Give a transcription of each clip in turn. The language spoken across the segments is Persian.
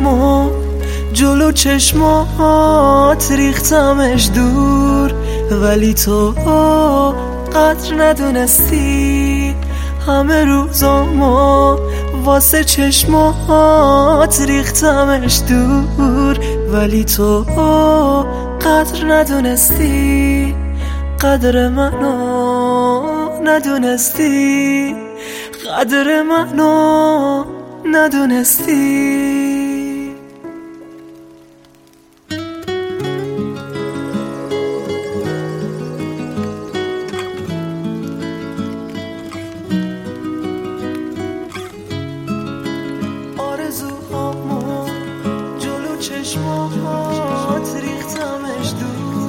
آرزوهامو جلو چشمات ریختمش دور، ولی تو قدر ندونستی. همه روزامو واسه چشمات ریختمش دور، ولی تو قدر ندونستی. قدر منو ندونستی، قدر منو ندونستی. آرزوهامو جلو چشمات ریختمش دور.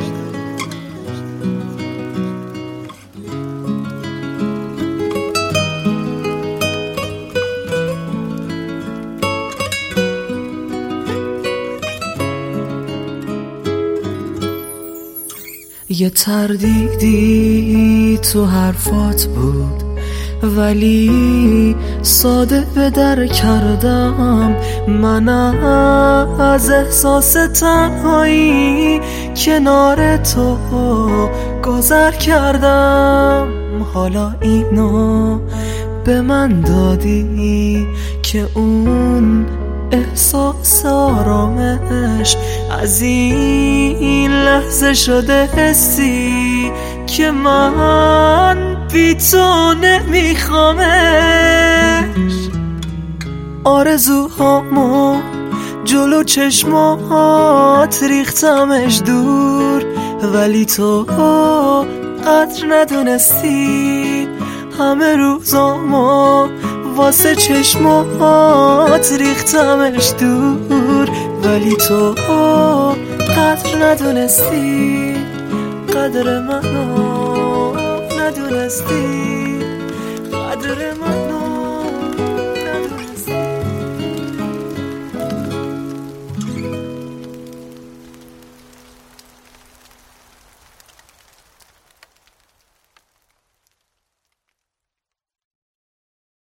یه تردیدی تو حرفات بود، ولی ساده به در کردم. من از احساس تنهایی کنار تو گذر کردم. حالا اینو به من دادی که اون احساس آرامش از این لحظه شده حسی که من بی تو نمیخوامش. آرزوهامو جلو چشمات ریختمش دور، ولی تو قدر ندونستی. همه روزامو واسه چشمات ریختمش دور، ولی تو قدر ندونستی. قدر منو ندونستی.